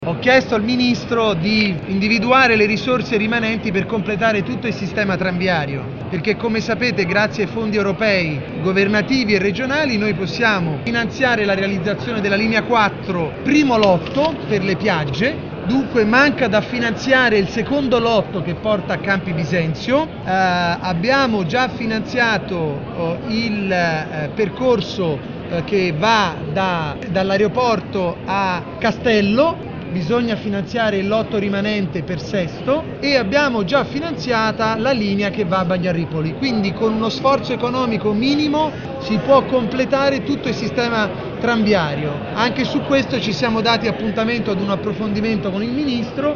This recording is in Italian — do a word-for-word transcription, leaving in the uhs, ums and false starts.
Ho chiesto al Ministro di individuare le risorse rimanenti per completare tutto il sistema tranviario, perché come sapete grazie ai fondi europei, governativi e regionali noi possiamo finanziare la realizzazione della linea quattro primo lotto per le Piagge, dunque manca da finanziare il secondo lotto che porta a Campi Bisenzio, eh, abbiamo già finanziato eh, il eh, percorso eh, che va da, dall'aeroporto a Castello. Bisogna finanziare il lotto rimanente per Sesto e abbiamo già finanziata la linea che va a Bagnaripoli, quindi con uno sforzo economico minimo si può completare tutto il sistema tranviario. Anche su questo ci siamo dati appuntamento ad un approfondimento con il Ministro